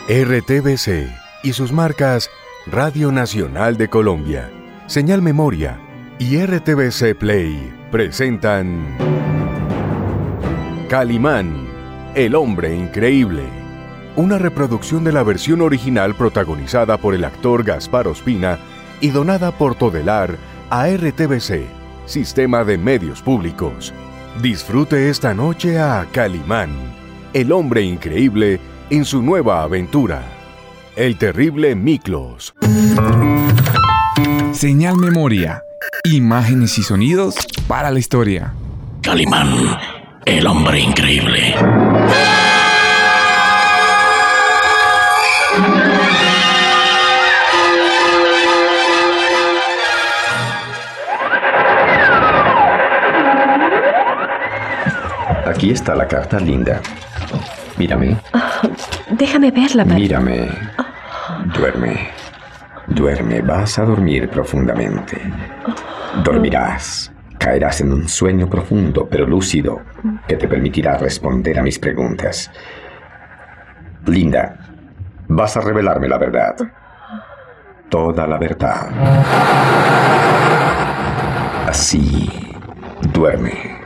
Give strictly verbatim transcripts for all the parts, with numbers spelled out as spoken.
R T V C y sus marcas Radio Nacional de Colombia, Señal Memoria y R T V C Play presentan Calimán, el hombre increíble. Una reproducción de la versión original protagonizada por el actor Gaspar Ospina y donada por Todelar a R T V C, Sistema de Medios Públicos. Disfrute esta noche a Calimán, el hombre increíble en su nueva aventura, el terrible Miklos. Señal Memoria, imágenes y sonidos para la historia. Calimán, el hombre increíble. Aquí está la carta, Linda. Mírame. Oh, déjame verla, padre. Mírame. Duerme. Duerme. Vas a dormir profundamente. Dormirás. Caerás en un sueño profundo, pero lúcido, que te permitirá responder a mis preguntas. Linda, vas a revelarme la verdad. Toda la verdad. Así. Duerme.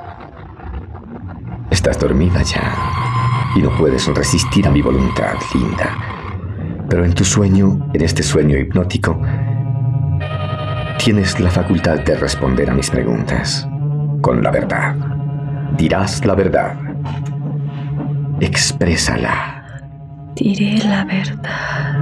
Estás dormida ya y no puedes resistir a mi voluntad, Linda. Pero en tu sueño, en este sueño hipnótico, tienes la facultad de responder a mis preguntas con la verdad. Dirás la verdad. Exprésala. Diré la verdad.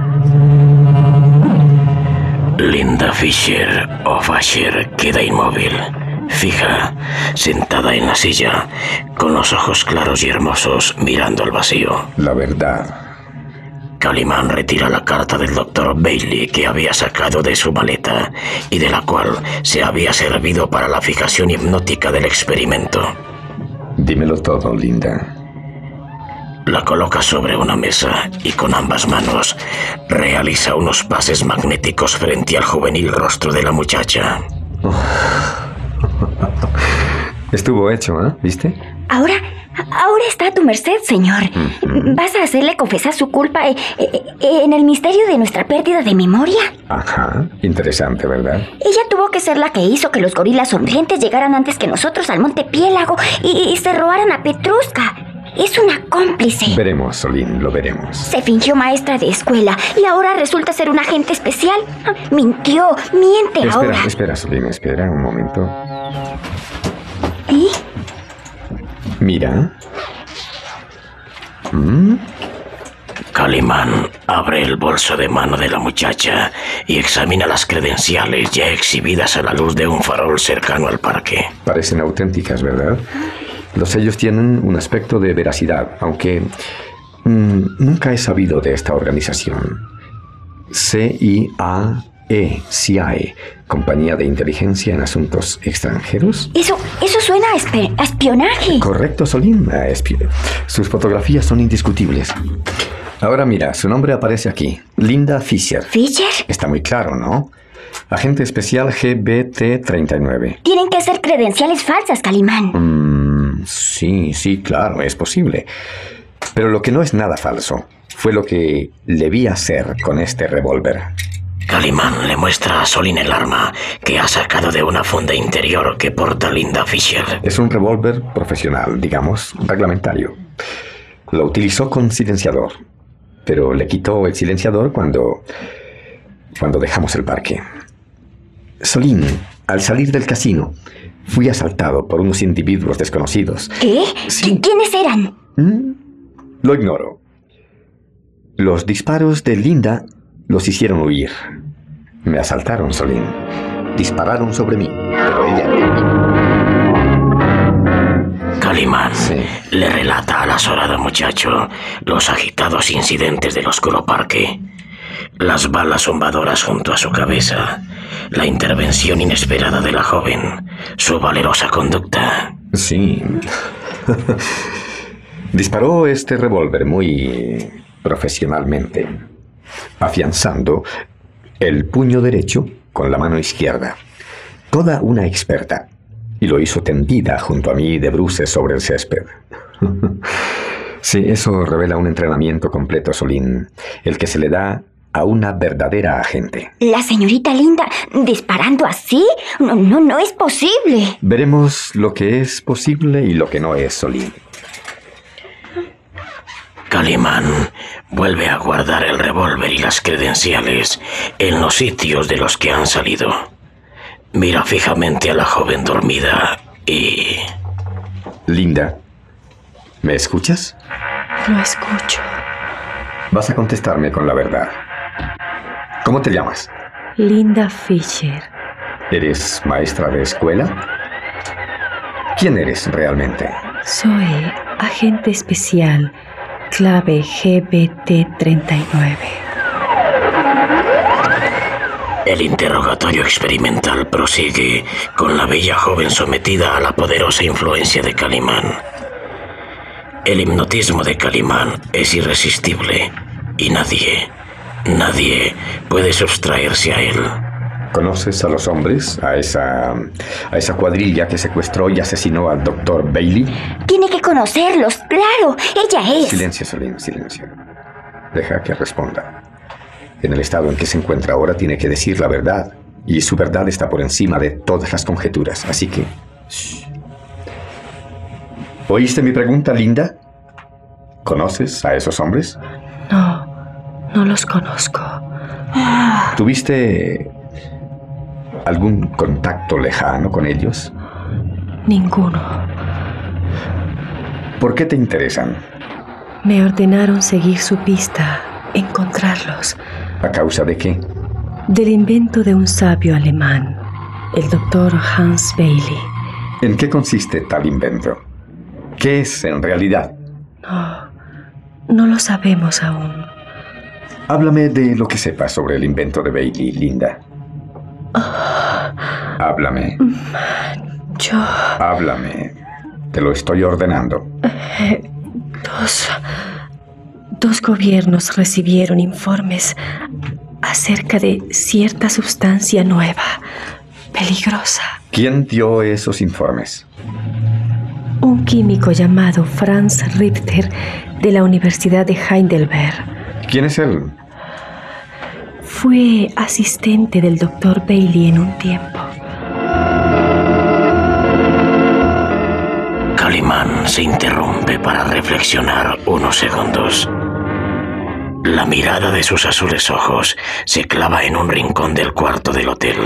Linda Fisher o Fasher queda inmóvil, fija, sentada en la silla, con los ojos claros y hermosos, mirando al vacío. La verdad. Calimán retira la carta del doctor Bailey que había sacado de su maleta y de la cual se había servido para la fijación hipnótica del experimento. Dímelo todo, Linda. La coloca sobre una mesa y con ambas manos realiza unos pases magnéticos frente al juvenil rostro de la muchacha. Oh. Estuvo hecho, ¿eh? ¿Viste? Ahora, ahora está a tu merced, señor. Uh-huh. ¿Vas a hacerle confesar su culpa eh, eh, en el misterio de nuestra pérdida de memoria? Ajá, interesante, ¿verdad? Ella tuvo que ser la que hizo que los gorilas sonrientes llegaran antes que nosotros al Monte Piélago y, y se robaran a Petrushka. Es una cómplice. Veremos, Solín, lo veremos. Se fingió maestra de escuela y ahora resulta ser un agente especial. Mintió, miente espera, ahora. Espera, espera, Solín, espera un momento. ¿Y? Mira. ¿Mm? Calimán abre el bolso de mano de la muchacha y examina las credenciales ya exhibidas a la luz de un farol cercano al parque. Parecen auténticas, ¿verdad? Los sellos tienen un aspecto de veracidad, aunque mmm, nunca he sabido de esta organización. C I A E, C I A E, Compañía de Inteligencia en Asuntos Extranjeros. Eso, eso suena a, esp- a espionaje. Correcto, Solín, a espionaje. Sus fotografías son indiscutibles. Ahora mira, su nombre aparece aquí. Linda Fisher. ¿Fisher? Está muy claro, ¿no? Agente especial G B T treinta y nueve. Tienen que ser credenciales falsas, Calimán. Mm, sí, sí, claro, es posible. Pero lo que no es nada falso fue lo que le vi hacer con este revólver. Calimán le muestra a Solín el arma que ha sacado de una funda interior que porta Linda Fisher. Es un revólver profesional, digamos, reglamentario. Lo utilizó con silenciador, pero le quitó el silenciador cuando... cuando dejamos el parque. Solín, al salir del casino, fui asaltado por unos individuos desconocidos. ¿Qué? Sí. ¿Quiénes eran? ¿Mm? Lo ignoro. Los disparos de Linda los hicieron huir. Me asaltaron, Solín. Dispararon sobre mí, pero ella... Calimán sí. le relata al azorado muchacho los agitados incidentes del oscuro parque. Las balas zumbadoras junto a su cabeza, la intervención inesperada de la joven, su valerosa conducta. Sí. Disparó este revólver muy profesionalmente, afianzando el puño derecho con la mano izquierda. Toda una experta. Y lo hizo tendida junto a mí de bruces sobre el césped. Sí, eso revela un entrenamiento completo, Solín. El que se le da a una verdadera agente. ¿La señorita Linda disparando así? No, no, no es posible. Veremos lo que es posible y lo que no es, Solín. Calimán vuelve a guardar el revólver y las credenciales en los sitios de los que han salido. Mira fijamente a la joven dormida y... Linda, ¿me escuchas? Lo escucho. Vas a contestarme con la verdad. ¿Cómo te llamas? Linda Fisher. ¿Eres maestra de escuela? ¿Quién eres realmente? Soy agente especial, clave G B T treinta y nueve. El interrogatorio experimental prosigue con la bella joven sometida a la poderosa influencia de Calimán. El hipnotismo de Calimán es irresistible y nadie, nadie puede sustraerse a él. ¿Conoces a los hombres? ¿A esa, a esa cuadrilla que secuestró y asesinó al doctor Bailey? Tiene que conocerlos, claro. Ella es. Silencio, Solín, silencio. Deja que responda. En el estado en que se encuentra ahora tiene que decir la verdad. Y su verdad está por encima de todas las conjeturas. Así que... Shh. ¿Oíste mi pregunta, Linda? ¿Conoces a esos hombres? No, no los conozco. ¿Tuviste algún contacto lejano con ellos? Ninguno. ¿Por qué te interesan? Me ordenaron seguir su pista, encontrarlos. ¿A causa de qué? Del invento de un sabio alemán, el doctor Hans Bailey. ¿En qué consiste tal invento? ¿Qué es en realidad? No, no lo sabemos aún. Háblame de lo que sepas sobre el invento de Bailey, Linda. Háblame. Yo... Háblame. Te lo estoy ordenando. Eh, dos... Dos gobiernos recibieron informes acerca de cierta sustancia nueva, peligrosa. ¿Quién dio esos informes? Un químico llamado Franz Richter de la Universidad de Heidelberg. ¿Quién es él? Fue asistente del doctor Bailey en un tiempo. Calimán se interrumpe para reflexionar unos segundos. La mirada de sus azules ojos se clava en un rincón del cuarto del hotel.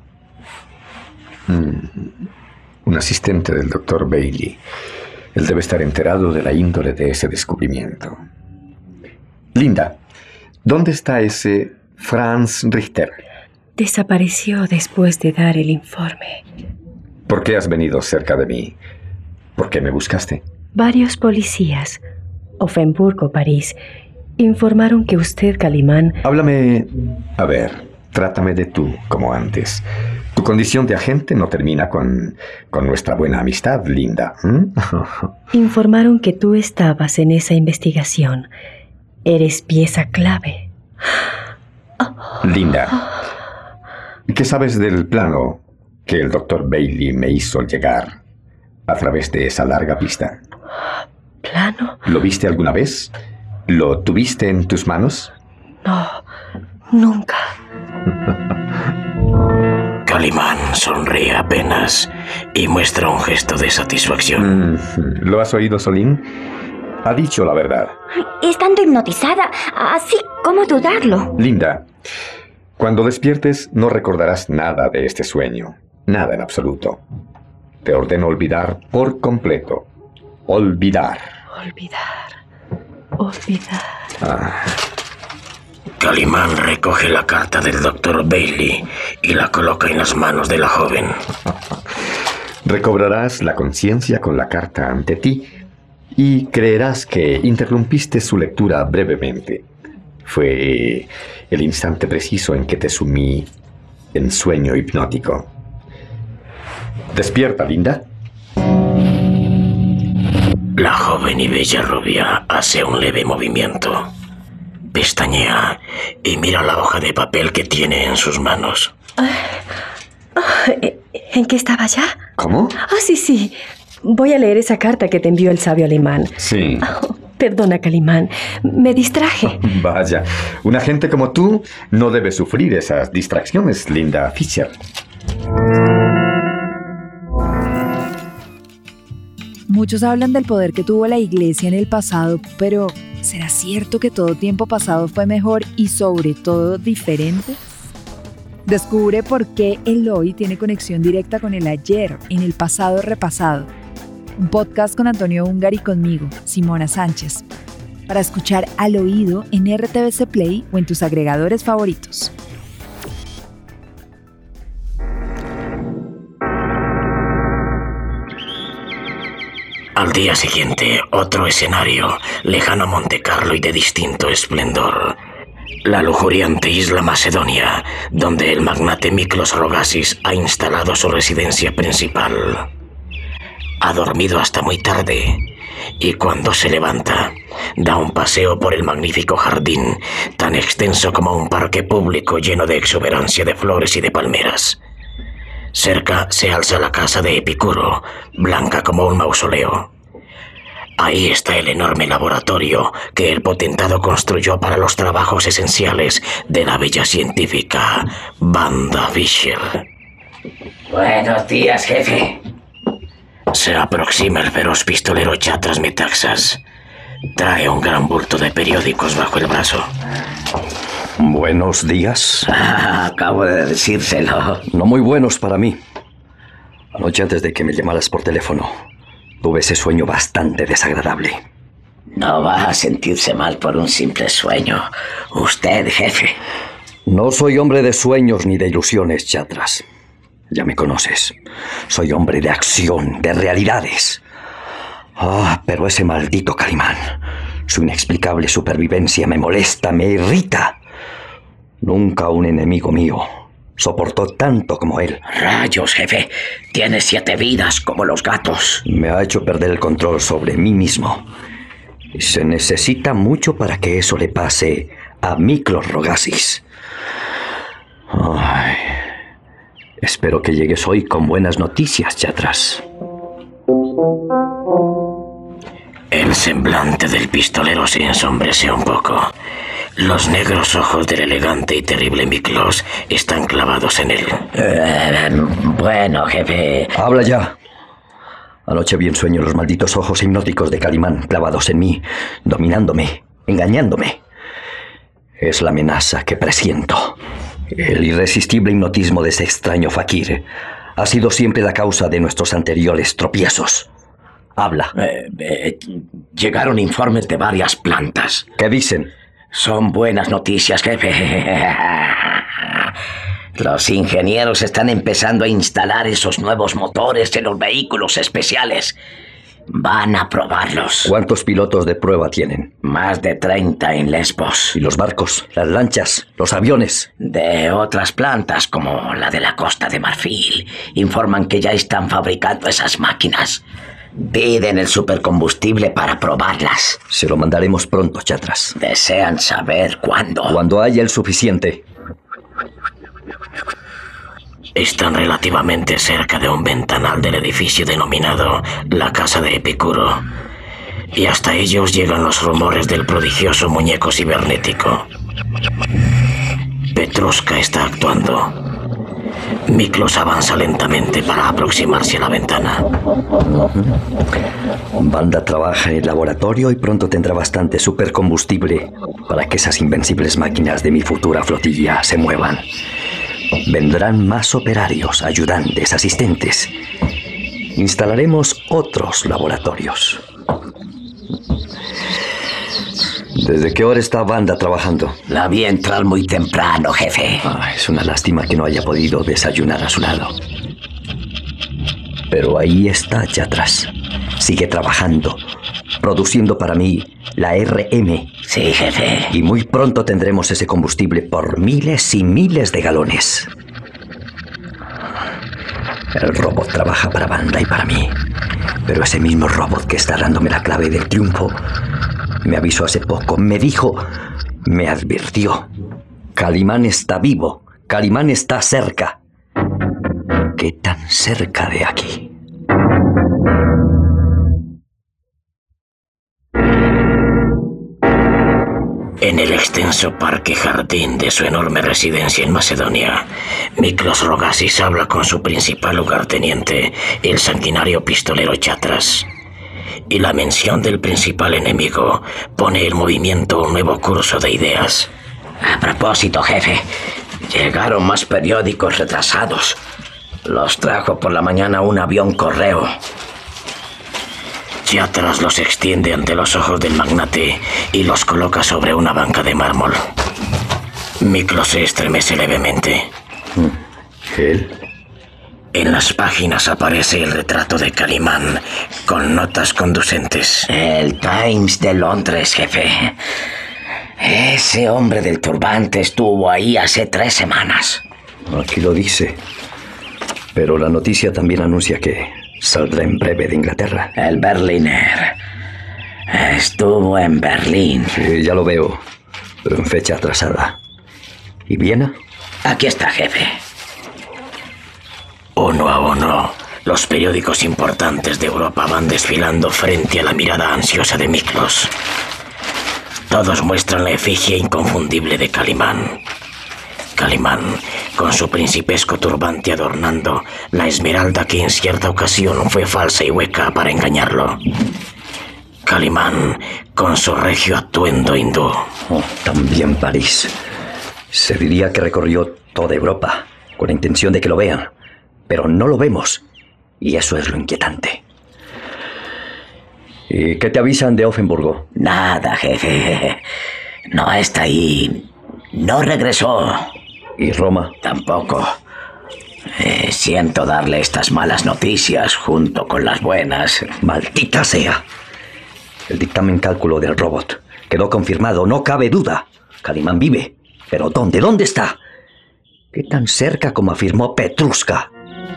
Mm, un asistente del doctor Bailey. Él debe estar enterado de la índole de ese descubrimiento. Linda, ¿dónde está ese Franz Richter? Desapareció después de dar el informe. ¿Por qué has venido cerca de mí? ¿Por qué me buscaste? Varios policías, Offenburg o París, informaron que usted, Calimán... Háblame... A ver, trátame de tú, como antes. Tu condición de agente no termina con, con nuestra buena amistad, Linda. ¿Mm? Informaron que tú estabas en esa investigación. Eres pieza clave. Linda, ¿qué sabes del plano que el doctor Bailey me hizo llegar a través de esa larga pista? ¿Plano? ¿Lo viste alguna vez? ¿Lo tuviste en tus manos? No, nunca. Calimán sonríe apenas y muestra un gesto de satisfacción. Mm, ¿Lo has oído, Solín? Ha dicho la verdad. Estando hipnotizada, así como dudarlo. Linda, cuando despiertes no recordarás nada de este sueño. Nada en absoluto. Te ordeno olvidar por completo. Olvidar. Olvidar. Olvidar. Ah. Calimán recoge la carta del doctor Bailey y la coloca en las manos de la joven. Recobrarás la conciencia con la carta ante ti y creerás que interrumpiste su lectura brevemente. Fue el instante preciso en que te sumí en sueño hipnótico. Despierta, Linda. La joven y bella rubia hace un leve movimiento. Pestañea y mira la hoja de papel que tiene en sus manos. ¿En qué estaba ya? ¿Cómo? Ah, sí, sí. Voy a leer esa carta que te envió el sabio alemán. Sí. Perdona, Calimán. Me distraje. Vaya, una gente como tú no debe sufrir esas distracciones, Linda Fisher. Muchos hablan del poder que tuvo la iglesia en el pasado, pero ¿será cierto que todo tiempo pasado fue mejor y sobre todo diferente? Descubre por qué el hoy tiene conexión directa con el ayer, en el pasado repasado. Un podcast con Antonio Ungari y conmigo, Simona Sánchez. Para escuchar al oído en R T V C Play o en tus agregadores favoritos. Al día siguiente, otro escenario, lejano a Montecarlo y de distinto esplendor. La lujuriante isla Macedonia, donde el magnate Miklos Rogasis ha instalado su residencia principal. Ha dormido hasta muy tarde, y cuando se levanta, da un paseo por el magnífico jardín, tan extenso como un parque público lleno de exuberancia de flores y de palmeras. Cerca se alza la casa de Epicuro, blanca como un mausoleo. Ahí está el enorme laboratorio que el potentado construyó para los trabajos esenciales de la bella científica Wanda Fisher. Buenos días, jefe. Se aproxima el feroz pistolero Chatras Metaxas. Trae un gran bulto de periódicos bajo el brazo. Buenos días. Ah, acabo de decírselo. No muy buenos para mí. Anoche antes de que me llamaras por teléfono, tuve ese sueño bastante desagradable. No va a sentirse mal por un simple sueño. Usted, jefe. No soy hombre de sueños ni de ilusiones, Chatras. Ya me conoces. Soy hombre de acción, de realidades. Ah, pero ese maldito Calimán, su inexplicable supervivencia me molesta, me irrita. Nunca un enemigo mío soportó tanto como él. Rayos, jefe. Tiene siete vidas como los gatos. Me ha hecho perder el control sobre mí mismo. Y se necesita mucho para que eso le pase a Miklos Rogasis. Ay, espero que llegues hoy con buenas noticias, Chatras. El semblante del pistolero se ensombreció un poco. Los negros ojos del elegante y terrible Miklos están clavados en él. Eh, bueno, jefe... ¡Habla ya! Anoche vi en sueño los malditos ojos hipnóticos de Calimán clavados en mí, dominándome, engañándome. Es la amenaza que presiento. El irresistible hipnotismo de ese extraño fakir ha sido siempre la causa de nuestros anteriores tropiezos. Habla. Eh, eh, llegaron informes de varias plantas. ¿Qué dicen? Son buenas noticias, jefe. Los ingenieros están empezando a instalar esos nuevos motores en los vehículos especiales. Van a probarlos. ¿Cuántos pilotos de prueba tienen? Más de treinta en Lesbos. ¿Y los barcos, las lanchas, los aviones? De otras plantas, como la de la Costa de Marfil, informan que ya están fabricando esas máquinas. Piden el supercombustible para probarlas. Se lo mandaremos pronto, Chatras. Desean saber cuándo. Cuando haya el suficiente. Están relativamente cerca de un ventanal del edificio denominado la Casa de Epicuro. Y hasta ellos llegan los rumores del prodigioso muñeco cibernético. Petrushka está actuando. Miklos avanza lentamente para aproximarse a la ventana. Wanda trabaja en el laboratorio y pronto tendrá bastante supercombustible para que esas invencibles máquinas de mi futura flotilla se muevan. Vendrán más operarios, ayudantes, asistentes. Instalaremos otros laboratorios. ¿Desde qué hora está Wanda trabajando? La vi entrar muy temprano, jefe. Ah, es una lástima que no haya podido desayunar a su lado. Pero ahí está, Chatras. Sigue trabajando, produciendo para mí la R M. Sí, jefe. Y muy pronto tendremos ese combustible por miles y miles de galones. El robot trabaja para Wanda y para mí. Pero ese mismo robot que está dándome la clave del triunfo me avisó hace poco, me dijo, me advirtió. Calimán está vivo, Calimán está cerca. ¿Qué tan cerca de aquí? En el extenso parque jardín de su enorme residencia en Macedonia, Miklos Rogasis habla con su principal lugarteniente, el sanguinario pistolero Chatras. Y la mención del principal enemigo pone en movimiento un nuevo curso de ideas. A propósito, jefe, llegaron más periódicos retrasados. Los trajo por la mañana un avión correo. Chatras los extiende ante los ojos del magnate y los coloca sobre una banca de mármol. Miklos se estremece levemente. ¿Él? En las páginas aparece el retrato de Calimán con notas conducentes. El Times de Londres, jefe. Ese hombre del turbante estuvo ahí hace tres semanas. Aquí lo dice. Pero la noticia también anuncia que saldrá en breve de Inglaterra. El Berliner. Estuvo en Berlín. Sí, ya lo veo, pero en fecha atrasada. ¿Y Viena? Aquí está, jefe. Uno a uno, los periódicos importantes de Europa van desfilando frente a la mirada ansiosa de Miklos. Todos muestran la efigie inconfundible de Calimán. Calimán, con su principesco turbante adornando la esmeralda que en cierta ocasión fue falsa y hueca para engañarlo. Calimán, con su regio atuendo hindú. Oh, también París. Se diría que recorrió toda Europa con la intención de que lo vean, pero no lo vemos, y eso es lo inquietante. ¿Y qué te avisan de Offenburgo? Nada, jefe. No está ahí. No regresó. ¿Y Roma? Tampoco. Eh, siento darle estas malas noticias junto con las buenas. ¡Maldita sea! El dictamen cálculo del robot quedó confirmado, no cabe duda. Calimán vive. ¿Pero dónde? ¿Dónde está? ¿Qué tan cerca como afirmó Petrushka?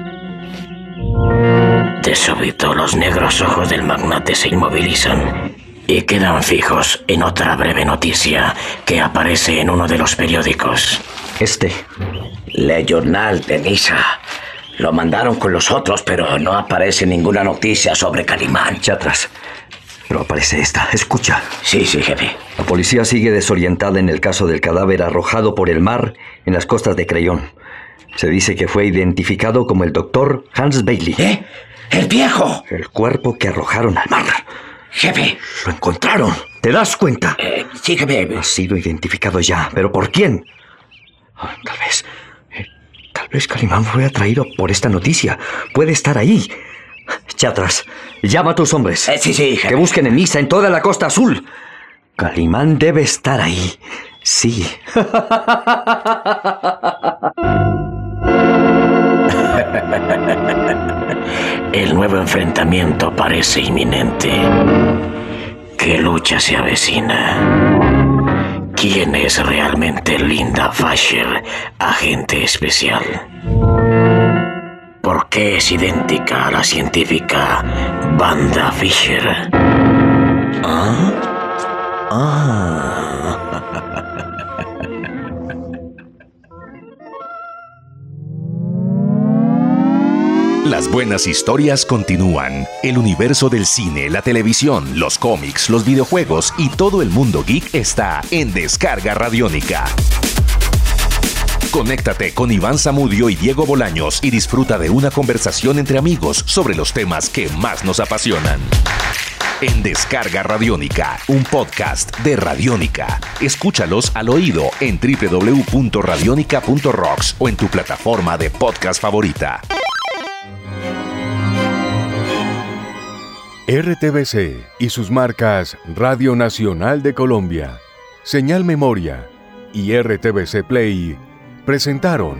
De súbito, los negros ojos del magnate se inmovilizan y quedan fijos en otra breve noticia que aparece en uno de los periódicos. Este. Le Journal de Niza. Lo mandaron con los otros, pero no aparece ninguna noticia sobre Calimán. Chatras. Pero aparece esta. Escucha. Sí, sí, jefe. La policía sigue desorientada en el caso del cadáver arrojado por el mar en las costas de Crayón. Se dice que fue identificado como el doctor Hans Bailey. ¿Eh? ¡El viejo! El cuerpo que arrojaron al mar. Jefe. Lo encontraron. ¿Te das cuenta? Eh, sí, jefe. Ha sido identificado ya. ¿Pero por quién? Oh, tal vez... Eh, tal vez Calimán fue atraído por esta noticia. Puede estar ahí. Chatras, llama a tus hombres. Eh, sí, sí, jefe. Que busquen en Niza, en toda la Costa Azul. Calimán debe estar ahí. Sí. El nuevo enfrentamiento parece inminente. ¿Qué lucha se avecina? ¿Quién es realmente Linda Fasher, agente especial? ¿Por qué es idéntica a la científica Wanda Fisher? ¿Ah? Ah. Las buenas historias continúan. El universo del cine, la televisión, los cómics, los videojuegos y todo el mundo geek está en Descarga Radiónica. Conéctate con Iván Zamudio y Diego Bolaños y disfruta de una conversación entre amigos sobre los temas que más nos apasionan. En Descarga Radiónica, un podcast de Radiónica. Escúchalos al oído en doble u doble u doble u punto radiónica punto rocks o en tu plataforma de podcast favorita. R T V C y sus marcas Radio Nacional de Colombia, Señal Memoria y R T V C Play presentaron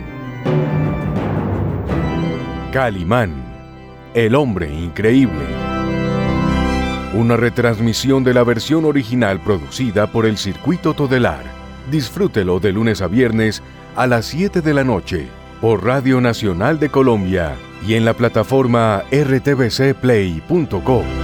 Calimán, el hombre increíble. Una retransmisión de la versión original producida por el Circuito Todelar. Disfrútelo de lunes a viernes a las siete de la noche por Radio Nacional de Colombia y en la plataforma r t v c play punto co.